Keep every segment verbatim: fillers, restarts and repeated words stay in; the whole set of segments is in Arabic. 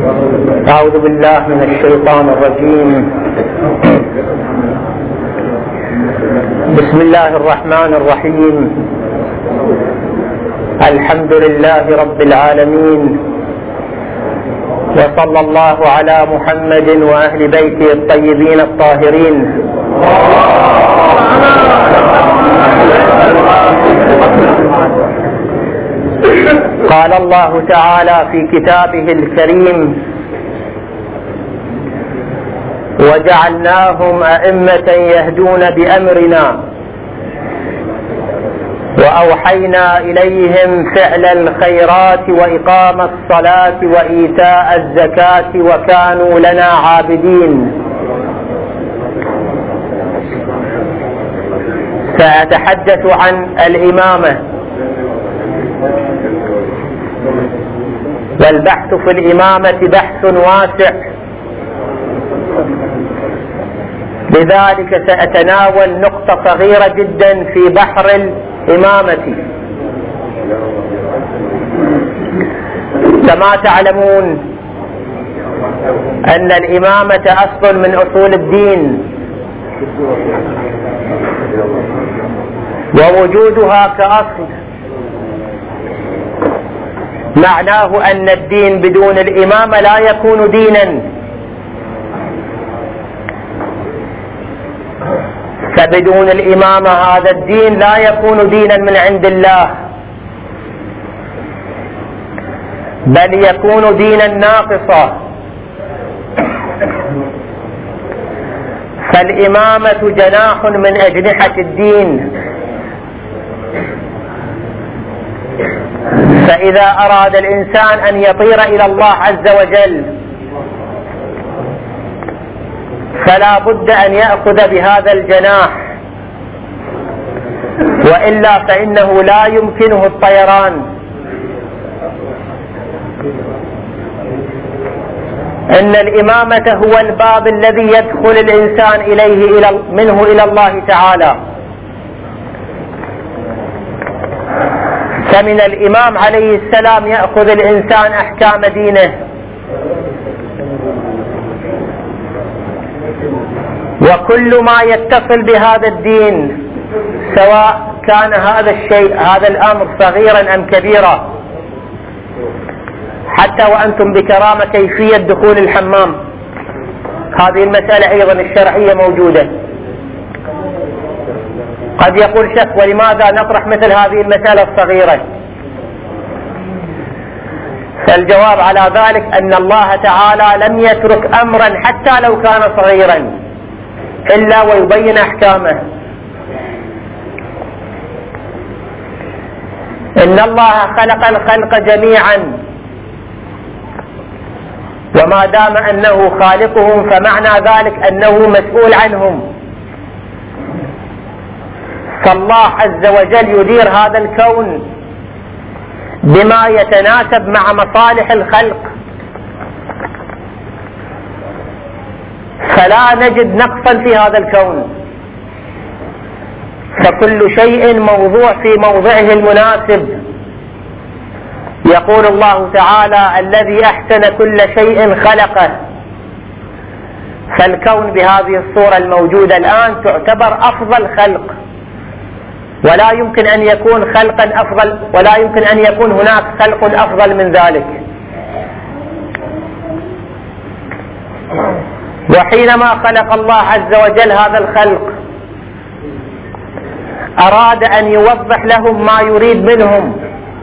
أعوذ بالله من الشيطان الرجيم. بسم الله الرحمن الرحيم. الحمد لله رب العالمين، وصلى الله على محمد وأهل بيته الطيبين الطاهرين. قال الله تعالى في كتابه الكريم: وجعلناهم أئمة يهدون بأمرنا وأوحينا إليهم فعل الخيرات وإقام الصلاة وإيتاء الزكاة وكانوا لنا عابدين. سأتحدث عن الإمامة، والبحث في الإمامة بحث واسع، لذلك سأتناول نقطة صغيرة جدا في بحر الإمامة. كما تعلمون أن الإمامة أصل من أصول الدين، ووجودها كأصل معناه أن الدين بدون الإمامة لا يكون دينا. فبدون الإمامة هذا الدين لا يكون دينا من عند الله، بل يكون دينا ناقصا. فالإمامة جناح من أجنحة الدين، فإذا أراد الإنسان أن يطير إلى الله عز وجل فلا بد أن يأخذ بهذا الجناح، وإلا فإنه لا يمكنه الطيران. إن الإمامة هو الباب الذي يدخل الإنسان إليه إلى منه إلى الله تعالى. فمن الإمام عليه السلام يأخذ الإنسان أحكام دينه، وكل ما يتصل بهذا الدين، سواء كان هذا الشيء هذا الأمر صغيرا أم كبيرا. حتى وأنتم بكرامة كيفية دخول الحمام، هذه المسألة أيضا الشرعية موجودة. قد يقول شخص: ولماذا نطرح مثل هذه المسألة الصغيرة؟ فالجواب على ذلك أن الله تعالى لم يترك أمرا حتى لو كان صغيرا إلا ويبين أحكامه. إن الله خلق الخلق جميعا، وما دام أنه خالقهم فمعنى ذلك أنه مسؤول عنهم. فالله عز وجل يدير هذا الكون بما يتناسب مع مصالح الخلق، فلا نجد نقصا في هذا الكون، فكل شيء موضوع في موضعه المناسب. يقول الله تعالى: الذي أحسن كل شيء خلقه. فالكون بهذه الصورة الموجودة الآن تعتبر أفضل خلق، ولا يمكن أن يكون خلقا أفضل، ولا يمكن أن يكون هناك خلق أفضل من ذلك. وحينما خلق الله عز وجل هذا الخلق أراد أن يوضح لهم ما يريد منهم،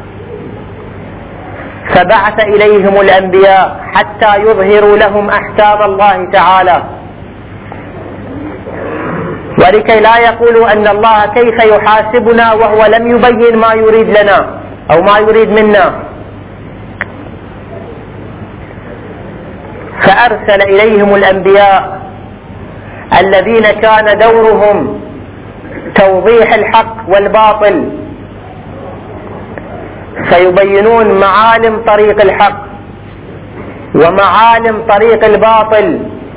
فبعث إليهم الأنبياء حتى يظهروا لهم أحكام الله تعالى، ولكي لا يقولوا أن الله كيف يحاسبنا وهو لم يبين ما يريد لنا أو ما يريد منا. فأرسل إليهم الأنبياء الذين كان دورهم توضيح الحق والباطل، فيبينون معالم طريق الحق ومعالم طريق الباطل.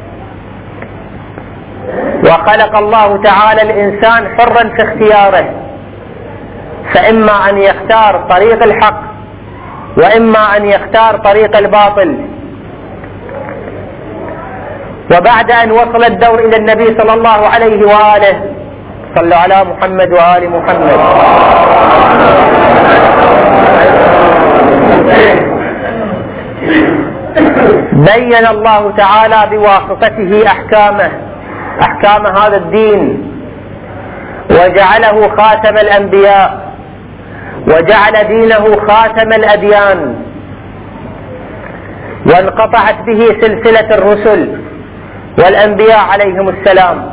وخلق الله تعالى الإنسان حرا في اختياره، فإما أن يختار طريق الحق وإما أن يختار طريق الباطل. وبعد أن وصل الدور إلى النبي صلى الله عليه وآله، صلوا على محمد وآل محمد، بين الله تعالى بواسطته أحكامه أحكام هذا الدين، وجعله خاتم الأنبياء، وجعل دينه خاتم الأديان، وانقطعت به سلسلة الرسل والأنبياء عليهم السلام.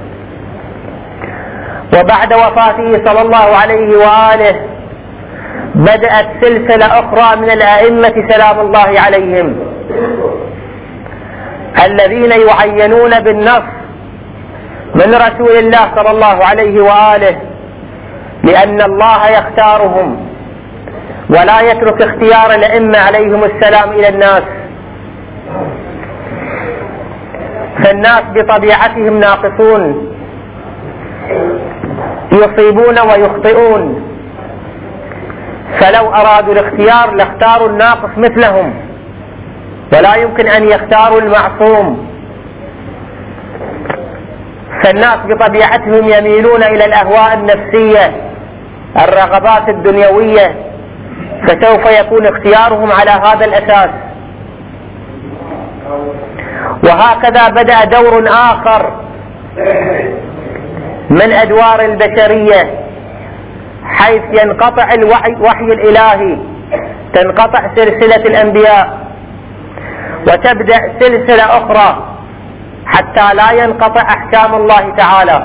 وبعد وفاته صلى الله عليه وآله بدأت سلسلة أخرى من الأئمة سلام الله عليهم، الذين يعينون بالنص من رسول الله صلى الله عليه وآله، لأن الله يختارهم ولا يترك اختيار الأئمة عليهم السلام إلى الناس، فالناس بطبيعتهم ناقصون، يصيبون ويخطئون، فلو أرادوا الاختيار لاختاروا الناقص مثلهم، ولا يمكن أن يختاروا المعصوم. فالناس بطبيعتهم يميلون إلى الأهواء النفسية، الرغبات الدنيوية، فسوف يكون اختيارهم على هذا الأساس. وهكذا بدأ دور آخر من أدوار البشرية، حيث ينقطع الوحي الإلهي، تنقطع سلسلة الأنبياء، وتبدأ سلسلة أخرى حتى لا ينقطع أحكام الله تعالى.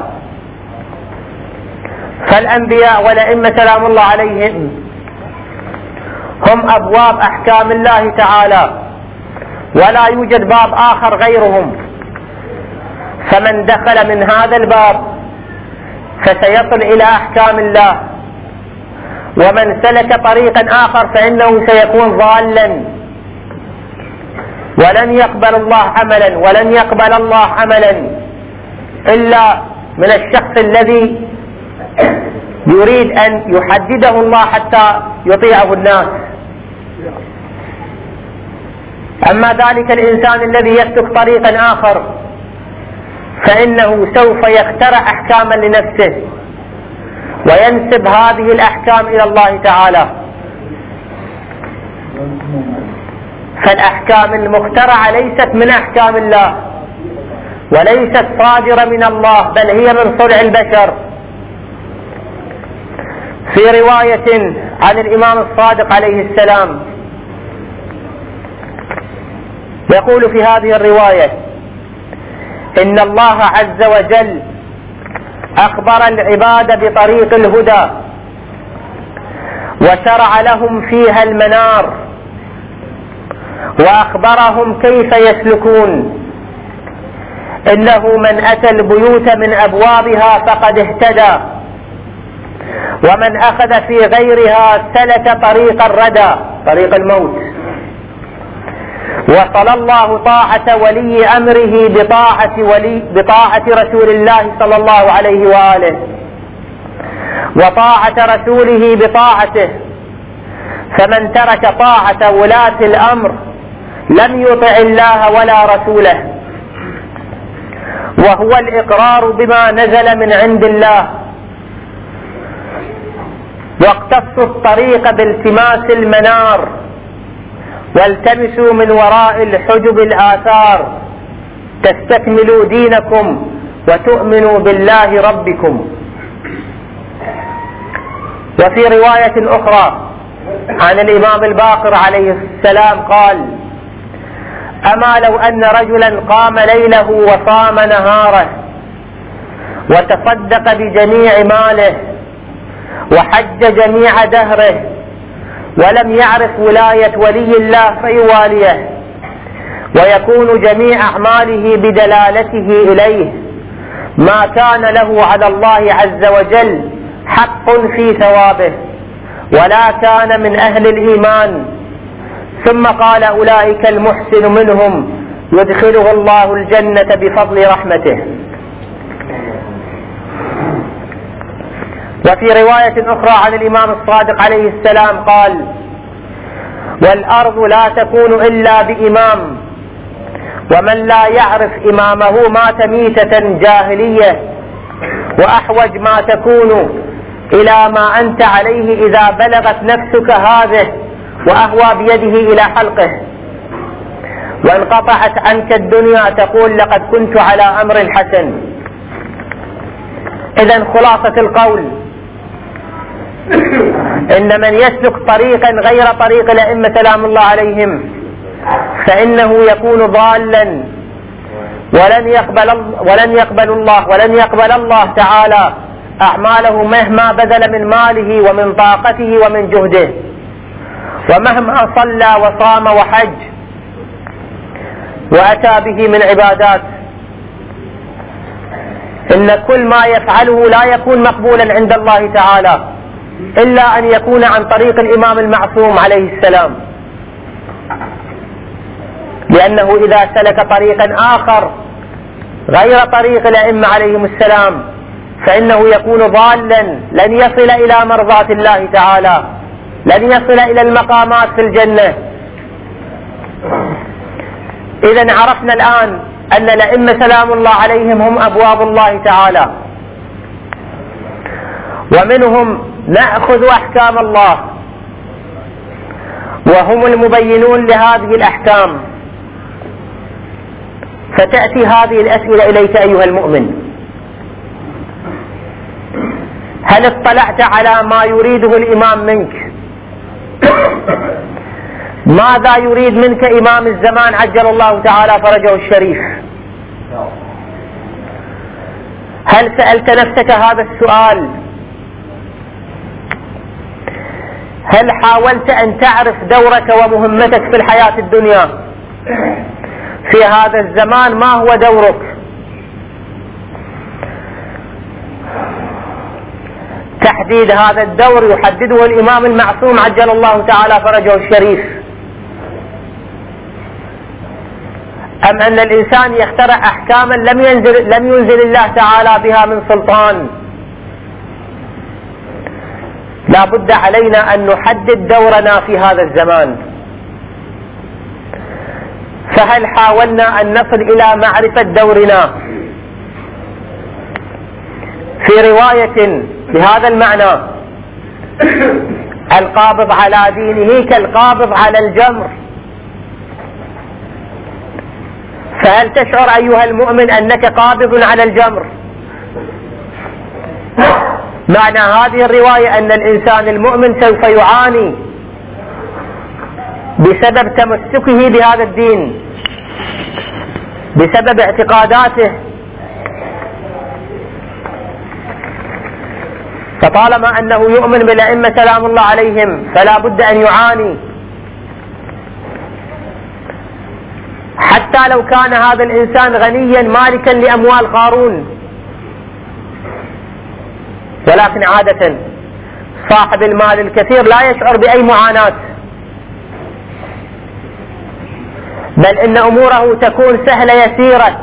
فالأنبياء والأئمة سلام الله عليهم هم أبواب أحكام الله تعالى، ولا يوجد باب آخر غيرهم، فمن دخل من هذا الباب فسيصل إلى أحكام الله، ومن سلك طريقا آخر فإنه سيكون ضالا، ولن يقبل الله عملا ولن يقبل الله عملا إلا من الشخص الذي يريد أن يحدده الله حتى يطيعه الناس. أما ذلك الإنسان الذي يسلك طريقا آخر فإنه سوف يخترع أحكاما لنفسه وينسب هذه الأحكام إلى الله تعالى. فالأحكام المخترعة ليست من أحكام الله، وليست صادرة من الله، بل هي من صنع البشر. في رواية عن الإمام الصادق عليه السلام يقول في هذه الرواية: إن الله عز وجل أخبر العباد بطريق الهدى، وشرع لهم فيها المنار، وأخبرهم كيف يسلكون. إنه من أتى البيوت من أبوابها فقد اهتدى، ومن أخذ في غيرها سلك طريق الردى، طريق الموت. وصل الله طاعة ولي أمره بطاعة, ولي بطاعة رسول الله صلى الله عليه وآله، وطاعة رسوله بطاعته. فمن ترك طاعة ولاة الأمر لم يطع الله ولا رسوله، وهو الإقرار بما نزل من عند الله، واقتصوا الطريق بالتماس المنار، والتمسوا من وراء الحجب الآثار، تستكملوا دينكم وتؤمنوا بالله ربكم. وفي رواية أخرى عن الإمام الباقر عليه السلام قال: أما لو أن رجلا قام ليله وصام نهاره، وتصدق بجميع ماله، وحج جميع دهره، ولم يعرف ولاية ولي الله فيواليه، ويكون جميع أعماله بدلالته إليه، ما كان له على الله عز وجل حق في ثوابه، ولا كان من أهل الإيمان. ثم قال: أولئك المحسن منهم يدخله الله الجنة بفضل رحمته. وفي رواية أخرى عن الإمام الصادق عليه السلام قال: والأرض لا تكون إلا بإمام، ومن لا يعرف إمامه مات ميتة جاهلية، وأحوج ما تكون إلى ما أنت عليه إذا بلغت نفسك هذه وأهوى بيده إلى حلقه، وانقطعت عنك الدنيا تقول لقد كنت على أمر حسن. إذن خلاصة القول إن من يسلك طريقا غير طريق الأئمة سلام الله عليهم فإنه يكون ضالا، ولن يقبل ولن يقبل الله ولن يقبل الله تعالى أعماله مهما بذل من ماله ومن طاقته ومن جهده، ومهما صلى وصام وحج وأتى به من عبادات، إن كل ما يفعله لا يكون مقبولا عند الله تعالى إلا أن يكون عن طريق الإمام المعصوم عليه السلام، لأنه إذا سلك طريقا آخر غير طريق الأئمة عليهم السلام فإنه يكون ضالا، لن يصل إلى مرضاة الله تعالى، لن يصل إلى المقامات في الجنة. إذن عرفنا الآن أن الأئمة سلام الله عليهم هم أبواب الله تعالى، ومنهم نأخذ أحكام الله، وهم المبينون لهذه الأحكام. فتأتي هذه الأسئلة إليك أيها المؤمن: هل اطلعت على ما يريده الإمام منك؟ ماذا يريد منك إمام الزمان عجل الله تعالى فرجه الشريف؟ هل سألت نفسك هذا السؤال؟ هل حاولت أن تعرف دورك ومهمتك في الحياة الدنيا؟ في هذا الزمان ما هو دورك؟ تحديد هذا الدور يحدده الإمام المعصوم عجل الله تعالى فرجه الشريف، أم أن الإنسان يخترع أحكاما لم ينزل, لم ينزل الله تعالى بها من سلطان؟ لا بد علينا أن نحدد دورنا في هذا الزمان. فهل حاولنا أن نصل إلى معرفة دورنا؟ في رواية بهذا المعنى: القابض على دينه كالقابض على الجمر. فهل تشعر أيها المؤمن أنك قابض على الجمر؟ معنى هذه الرواية أن الإنسان المؤمن سوف يعاني بسبب تمسكه بهذا الدين، بسبب اعتقاداته. فطالما أنه يؤمن بالأئمة سلام الله عليهم فلا بد أن يعاني، حتى لو كان هذا الإنسان غنيا مالكا لأموال قارون. ولكن عادة صاحب المال الكثير لا يشعر بأي معاناة، بل إن أموره تكون سهلة يسيرة.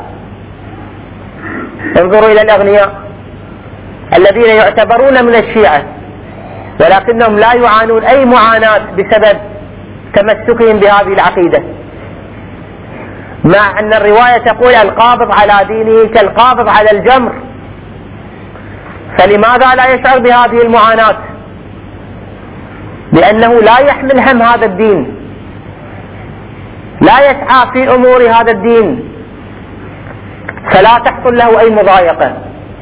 انظروا إلى الأغنياء الذين يعتبرون من الشيعة ولكنهم لا يعانون أي معاناة بسبب تمسكهم بهذه العقيدة، مع أن الرواية تقول القابض على دينه كالقابض على الجمر. فلماذا لا يشعر بهذه المعاناة؟ لأنه لا يحمل هم هذا الدين، لا يسعى في أمور هذا الدين، فلا تحصل له أي مضايقة.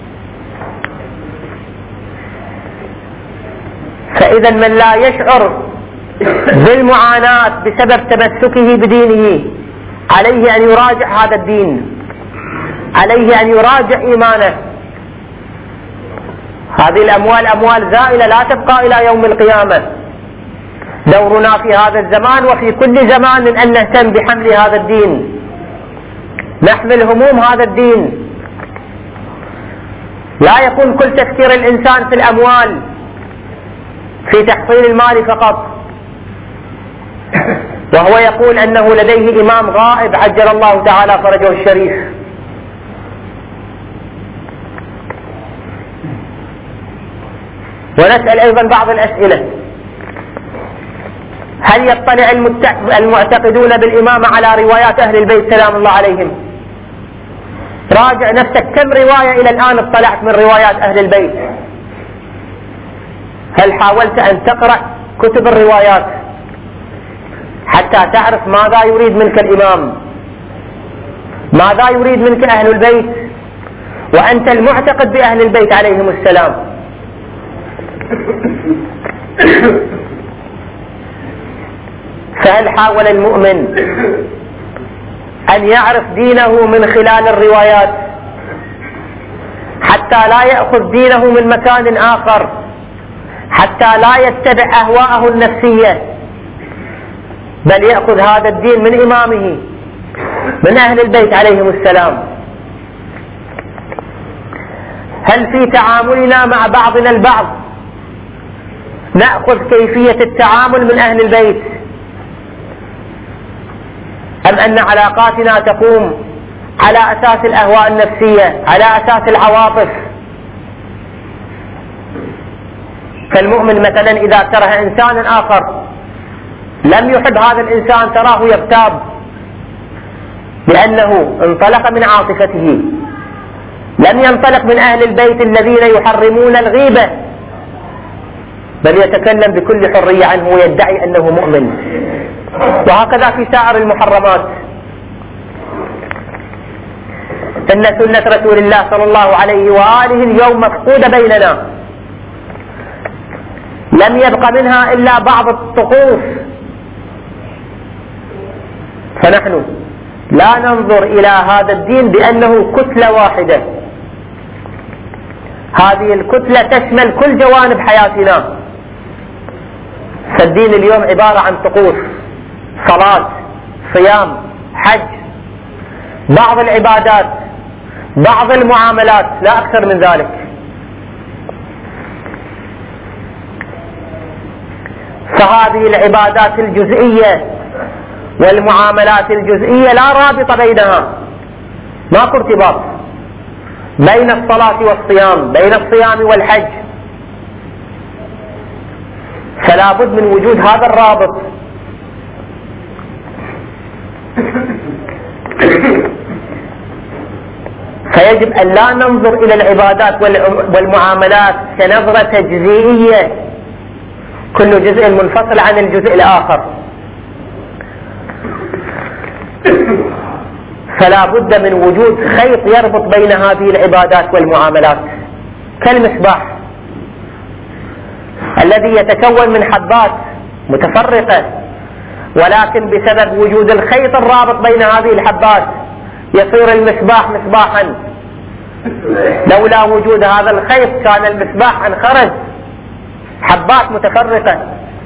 فإذا من لا يشعر بالمعاناة بسبب تمسكه بدينه عليه أن يراجع هذا الدين، عليه أن يراجع إيمانه. هذه الأموال أموال زائلة لا تبقى إلى يوم القيامة. دورنا في هذا الزمان وفي كل زمان أن نهتم بحمل هذا الدين، نحمل هموم هذا الدين. لا يكون كل تفكير الإنسان في الأموال، في تحصيل المال فقط، وهو يقول أنه لديه إمام غائب عجل الله تعالى فرجه الشريف. ونسأل أيضا بعض الأسئلة: هل يطلع المعتقدون بالإمامة على روايات أهل البيت سلام الله عليهم؟ راجع نفسك، كم رواية إلى الآن اطلعت من روايات أهل البيت؟ هل حاولت أن تقرأ كتب الروايات حتى تعرف ماذا يريد منك الإمام، ماذا يريد منك أهل البيت وأنت المعتقد بأهل البيت عليهم السلام؟ فهل حاول المؤمن أن يعرف دينه من خلال الروايات حتى لا يأخذ دينه من مكان آخر، حتى لا يتبع أهواءه النفسية، بل يأخذ هذا الدين من إمامه من أهل البيت عليهم السلام؟ هل في تعاملنا مع بعضنا البعض نأخذ كيفية التعامل من أهل البيت، أم أن علاقاتنا تقوم على أساس الأهواء النفسية، على أساس العواطف؟ فالمؤمن مثلا إذا كره إنسانا آخر لم يحب هذا الإنسان تراه يغتاب لأنه انطلق من عاطفته، لم ينطلق من أهل البيت الذين يحرمون الغيبة، بل يتكلم بكل حرية عنه ويدعي أنه مؤمن. وهكذا في سائر المحرمات. إن سنة رسول الله صلى الله عليه وآله اليوم مفقودة بيننا، لم يبق منها إلا بعض الطقوس، فنحن لا ننظر إلى هذا الدين بأنه كتلة واحدة، هذه الكتلة تشمل كل جوانب حياتنا. فالدين اليوم عبارة عن طقوس، صلاة، صيام، حج، بعض العبادات، بعض المعاملات، لا أكثر من ذلك. فهذه العبادات الجزئية والمعاملات الجزئية لا رابط بينها، ماكو ارتباط بين الصلاة والصيام، بين الصيام والحج، فلا بد من وجود هذا الرابط. فيجب أن لا ننظر إلى العبادات والمعاملات كنظرة تجزئية، كل جزء منفصل عن الجزء الآخر، فلا بد من وجود خيط يربط بين هذه العبادات والمعاملات، كالمصباح الذي يتكون من حبات متفرقة، ولكن بسبب وجود الخيط الرابط بين هذه الحبات يصير المصباح مصباحا. لولا وجود هذا الخيط كان المصباح انخرج، حبات متفرقة.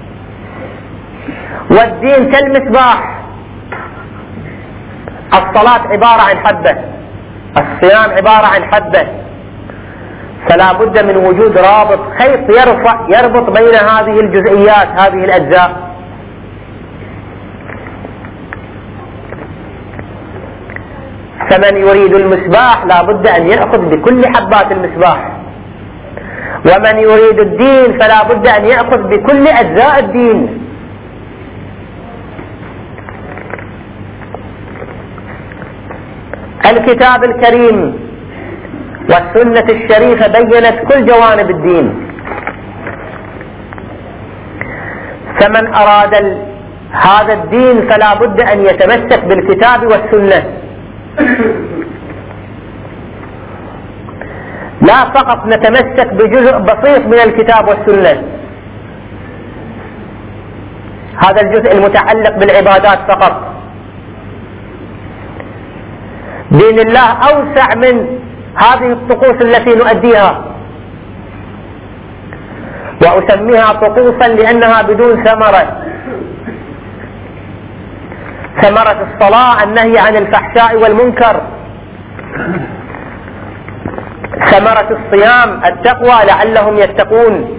والدين كالمصباح، الصلاة عبارة عن حبة، الصيام عبارة عن حبة، فلا بد من وجود رابط، خيط يرفع يربط بين هذه الجزئيات، هذه الأجزاء. فمن يريد المصباح لا بد أن يأخذ بكل حبات المصباح، ومن يريد الدين فلا بد أن يأخذ بكل أجزاء الدين. الكتاب الكريم والسنة الشريفة بيّنت كل جوانب الدين، فمن أراد هذا الدين فلا بد أن يتمسك بالكتاب والسنة، لا فقط نتمسك بجزء بسيط من الكتاب والسنة، هذا الجزء المتعلق بالعبادات فقط. دين الله أوسع من هذه الطقوس التي نؤديها، وأسميها طقوسا لأنها بدون ثمرة. ثمرة الصلاة النهي عن الفحشاء والمنكر، ثمرة الصيام التقوى لعلهم يتقون،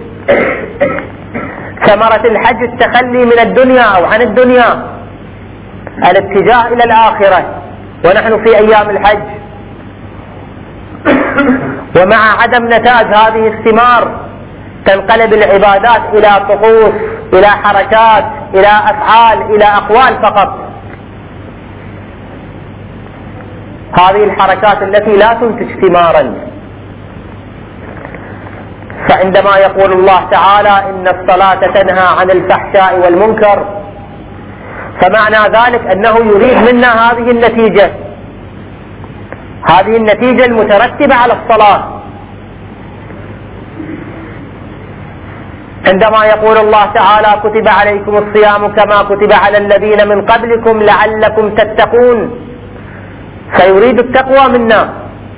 ثمرة الحج التخلي من الدنيا أو عن الدنيا، الاتجاه إلى الآخرة ونحن في أيام الحج. ومع عدم نتاج هذه الثمار تنقلب العبادات إلى طقوس، إلى حركات، إلى أفعال، إلى أقوال فقط. هذه الحركات التي لا تنتج ثمارا. فعندما يقول الله تعالى إن الصلاة تنهى عن الفحشاء والمنكر، فمعنى ذلك أنه يريد منا هذه النتيجة، هذه النتيجة المترتبة على الصلاة. عندما يقول الله تعالى كتب عليكم الصيام كما كتب على الذين من قبلكم لعلكم تتقون، فيريد التقوى منا.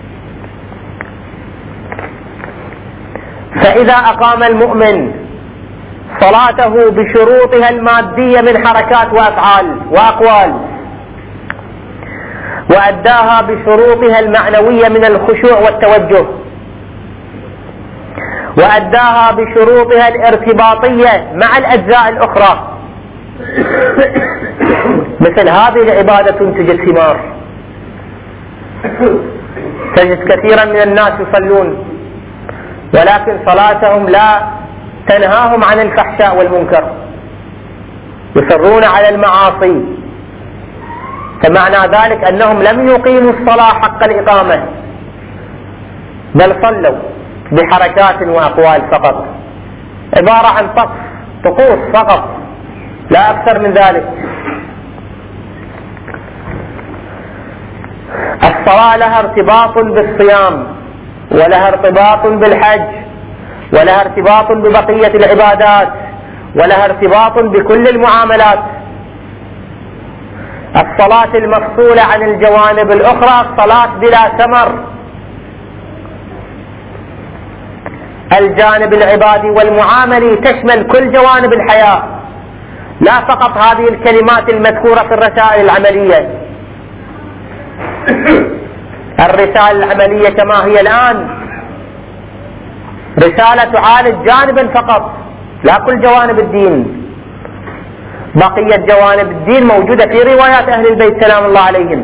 فإذا أقام المؤمن صلاته بشروطها المادية من حركات وأفعال وأقوال، وأداها بشروطها المعنوية من الخشوع والتوجه، وأداها بشروطها الارتباطية مع الأجزاء الأخرى، مثل هذه العبادة تنتج الثمار. تجد كثيرا من الناس يصلون ولكن صلاتهم لا تنهاهم عن الفحشاء والمنكر، يصرون على المعاصي، فمعنى ذلك أنهم لم يقيموا الصلاة حق الإقامة، بل صلوا بحركات وأقوال فقط، عبارة عن طقس طقوس فقط لا أكثر من ذلك. الصلاة لها ارتباط بالصيام، ولها ارتباط بالحج، ولها ارتباط ببقية العبادات، ولها ارتباط بكل المعاملات. الصلاة المفصولة عن الجوانب الأخرى صلاة بلا ثمر. الجانب العبادي والمعاملي تشمل كل جوانب الحياة، لا فقط هذه الكلمات المذكورة في الرسائل العملية. الرسالة العملية كما هي الآن رسالة تعالج جانبا فقط، لا كل جوانب الدين. بقية جوانب الدين موجودة في روايات أهل البيت سلام الله عليهم.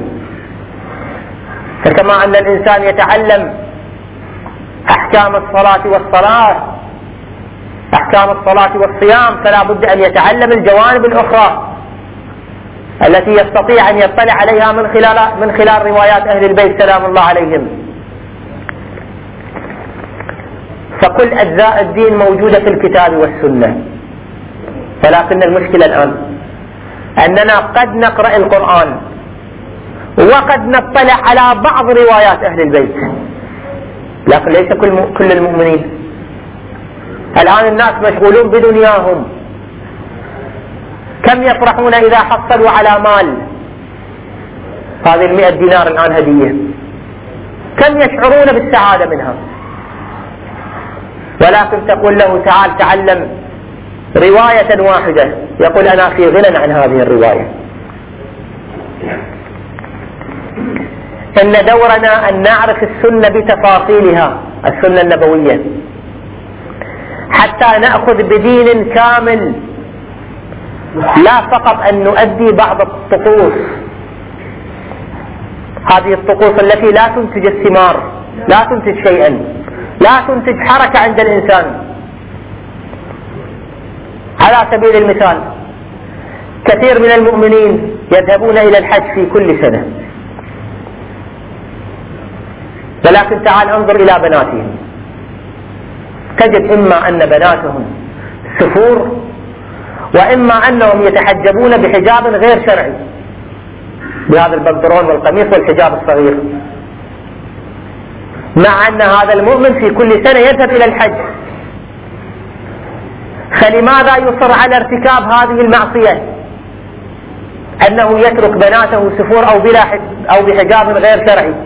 فكما أن الإنسان يتعلم أحكام الصلاة والصلاة، أحكام الصلاة والصيام، فلا بد أن يتعلم الجوانب الأخرى التي يستطيع أن يطلع عليها من خلال من خلال روايات أهل البيت سلام الله عليهم. فكل أجزاء الدين موجودة في الكتاب والسنة، ولكن المشكلة الآن أننا قد نقرأ القرآن وقد نطلع على بعض روايات أهل البيت، لكن ليس كل كل المؤمنين. الآن الناس مشغولون بدنياهم، كم يفرحون إذا حصلوا على مال، هذه المئة دينار الآن هدية، كم يشعرون بالسعادة منها. ولكن تقول له تعال تعلم رواية واحدة، يقول أنا في غنى عن هذه الرواية. إن دورنا أن نعرف السنة بتفاصيلها، السنة النبوية، حتى نأخذ بدين كامل، لا فقط أن نؤدي بعض الطقوس، هذه الطقوس التي لا تنتج الثمار، لا تنتج شيئا، لا تنتج حركة عند الإنسان. على سبيل المثال كثير من المؤمنين يذهبون إلى الحج في كل سنة، ولكن تعال انظر إلى بناتهم، تجد إما أن بناتهم سفور، وإما أنهم يتحجبون بحجاب غير شرعي، بهذا البنطلون والقميص والحجاب الصغير، مع أن هذا المؤمن في كل سنة يذهب إلى الحج. فلماذا يصر على ارتكاب هذه المعصية، أنه يترك بناته سفور أو بلا أو بحجاب غير شرعي؟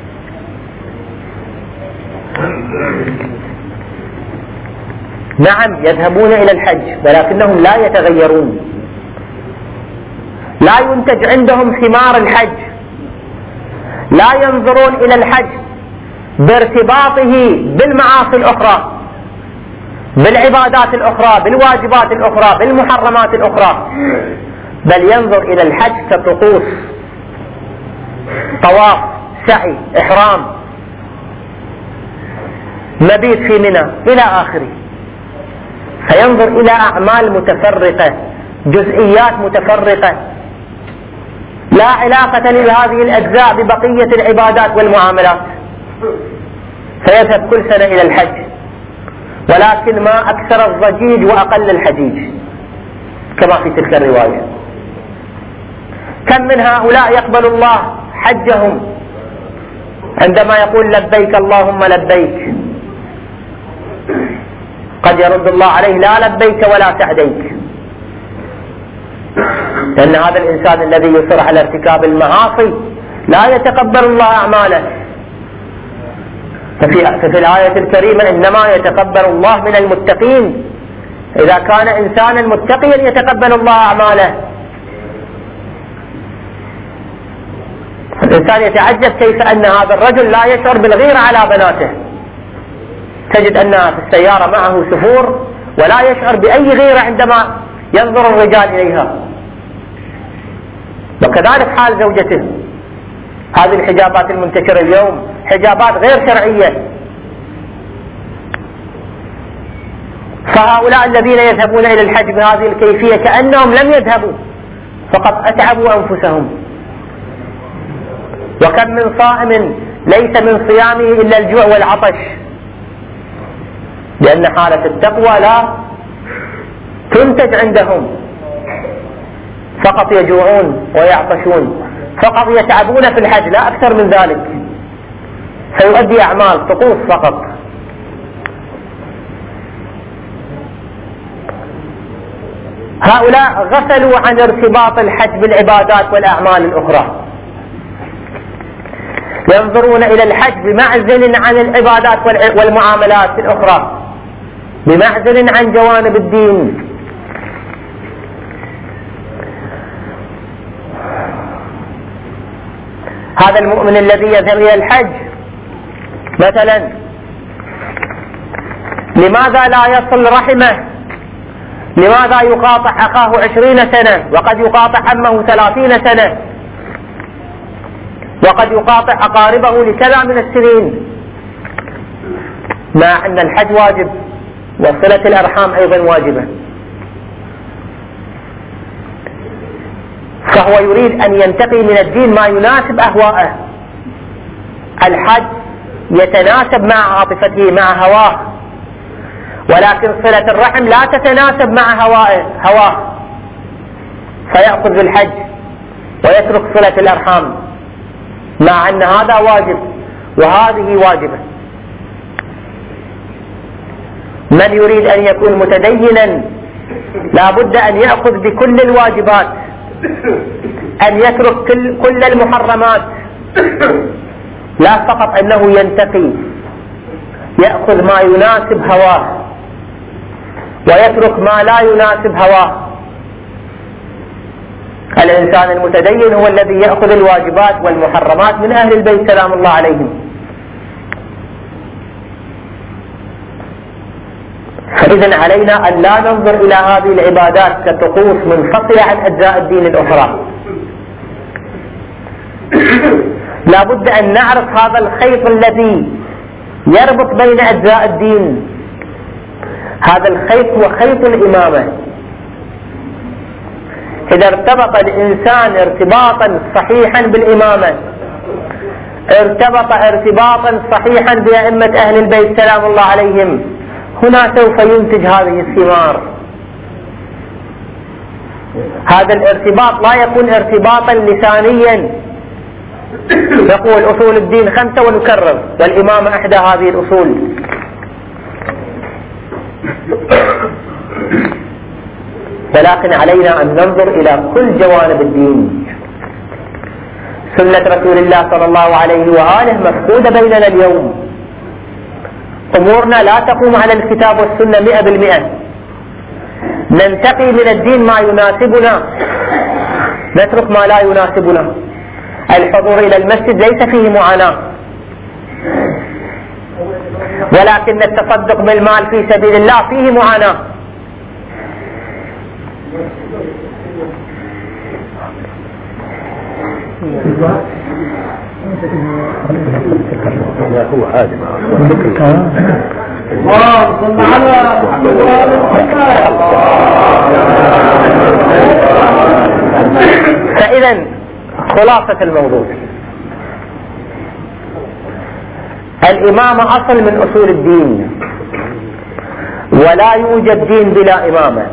نعم يذهبون إلى الحج، ولكنهم لا يتغيرون، لا ينتج عندهم ثمار الحج، لا ينظرون إلى الحج بارتباطه بالمعاصي الأخرى، بالعبادات الأخرى، بالواجبات الأخرى، بالمحرمات الأخرى، بل ينظر إلى الحج كطقوس، طواف، سعي، إحرام، مبيت في منى إلى آخره. فينظر إلى أعمال متفرقة جزئيات متفرقة لا علاقة لهذه الأجزاء ببقية العبادات والمعاملات، فيذهب كل سنة إلى الحج، ولكن ما أكثر الضجيج وأقل الحجيج كما في تلك الرواية. كم من هؤلاء يقبل الله حجهم عندما يقول لبيك اللهم لبيك، قد يرد الله عليه لا لبيك ولا سعديك، لأن هذا الإنسان الذي يصر على ارتكاب المعاصي لا يتقبل الله أعماله. ففي, ففي الآية الكريمة إنما يتقبل الله من المتقين، إذا كان إنسانا متقيا يتقبل الله أعماله. الإنسان يتعجب كيف أن هذا الرجل لا يشعر بالغيرة على بناته، تجد أن في السيارة معه سفور ولا يشعر بأي غيرة عندما ينظر الرجال إليها، وكذلك حال زوجته. هذه الحجابات المنتشرة اليوم حجابات غير شرعية، فهؤلاء الذين يذهبون إلى الحج بهذه الكيفية كأنهم لم يذهبوا، فقط أتعبوا أنفسهم. وكم من صائم ليس من صيامه إلا الجوع والعطش، لأن حالة التقوى لا تنتج عندهم، فقط يجوعون ويعطشون، فقط يتعبون في الحج لا أكثر من ذلك، فيؤدي أعمال طقوس فقط. هؤلاء غفلوا عن ارتباط الحج بالعبادات والأعمال الأخرى، ينظرون إلى الحج بمعزل عن العبادات والمعاملات الأخرى، بمعزل عن جوانب الدين. هذا المؤمن الذي يذهب إلى الحج مثلا لماذا لا يصل رحمه؟ لماذا يقاطع أخاه عشرين سنة وقد يقاطع عمه ثلاثين سنة وقد يقاطع أقاربه لكذا من السنين، مع أن الحج واجب وصلة الأرحام أيضا واجبة؟ فهو يريد أن ينتقي من الدين ما يناسب أهواءه. الحج يتناسب مع عاطفته مع هواه، ولكن صلة الرحم لا تتناسب مع هواه هواه فيأخذ بالحج ويترك صلة الأرحام، مع أن هذا واجب وهذه واجبة. من يريد أن يكون متدينا لا بد أن يأخذ بكل الواجبات، أن يترك كل, كل المحرمات، لا فقط أنه ينتقي، يأخذ ما يناسب هواه ويترك ما لا يناسب هواه. الإنسان المتدين هو الذي يأخذ الواجبات والمحرمات من أهل البيت سلام الله عليهم. فإذن علينا أن لا ننظر إلى هذه العبادات كطقوس منفصلة عن أجزاء الدين الأخرى، لا بد أن نعرف هذا الخيط الذي يربط بين أجزاء الدين. هذا الخيط هو خيط الإمامة. إذا ارتبط الإنسان ارتباطا صحيحا بالإمامة، ارتبط ارتباطا صحيحا بأئمة أهل البيت سلام الله عليهم، هنا سوف ينتج هذه الثمار. هذا الارتباط لا يكون ارتباطا لسانيا، نقول أصول الدين خمسة ونكرر والإمامة إحدى هذه الأصول. ولكن علينا أن ننظر إلى كل جوانب الدين. سنة رسول الله صلى الله عليه وآله مفقودة بيننا اليوم، أمورنا لا تقوم على الكتاب والسنة مئة بالمئة. ننتقي من الدين ما يناسبنا، نترك ما لا يناسبنا. الحضور إلى المسجد ليس فيه معاناة، ولكن التصدق بالمال في سبيل الله فيه معاناة. هو عادي فإذا خلاصة الموضوع، الإمامة أصل من أصول الدين، ولا يوجد دين بلا إمامة.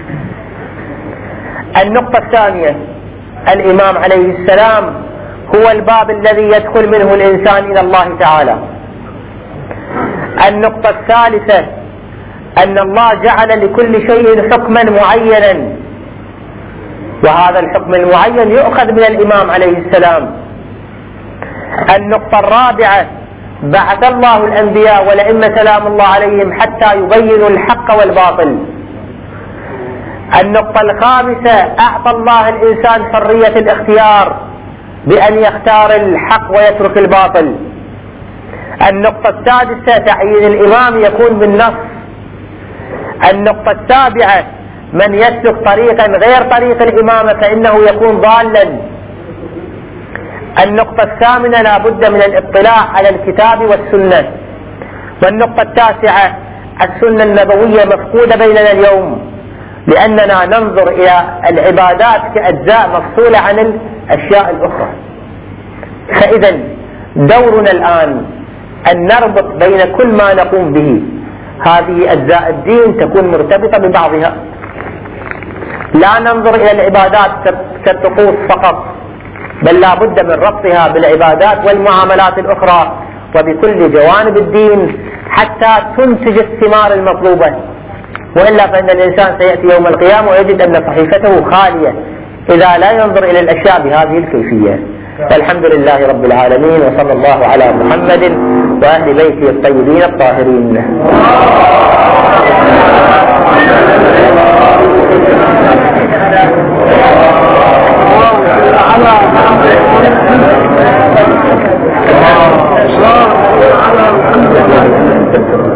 النقطة الثانية، الإمام عليه السلام هو الباب الذي يدخل منه الإنسان إلى الله تعالى. النقطة الثالثة، أن الله جعل لكل شيء حكما معينا، وهذا الحكم المعين يؤخذ من الإمام عليه السلام. النقطة الرابعة، بعث الله الأنبياء والأئمة سلام الله عليهم حتى يبينوا الحق والباطل. النقطة الخامسة، أعطى الله الإنسان حرية الاختيار بأن يختار الحق ويترك الباطل. النقطة السادسة، تعيين الإمام يكون بالنص. النقطة السابعة، من يسلك طريقا غير طريق الإمامة فإنه يكون ضالا. النقطة الثامنة، لا بد من الاطلاع على الكتاب والسنة. والنقطة التاسعة، السنة النبوية مفقودة بيننا اليوم، لأننا ننظر إلى العبادات كأجزاء مفصولة عن الأشياء الأخرى. فإذا دورنا الآن أن نربط بين كل ما نقوم به، هذه أجزاء الدين تكون مرتبطة ببعضها، لا ننظر إلى العبادات كالطقوس فقط، بل لا بد من ربطها بالعبادات والمعاملات الأخرى وبكل جوانب الدين حتى تنتج الثمار المطلوبة. وإلا فإن الإنسان سيأتي يوم القيامة ويجد أن صحيفته خالية إذا لا ينظر إلى الأشياء بهذه الكيفية. والحمد لله رب العالمين، وصلى الله على محمد وأهل بيته الطيبين الطاهرين. على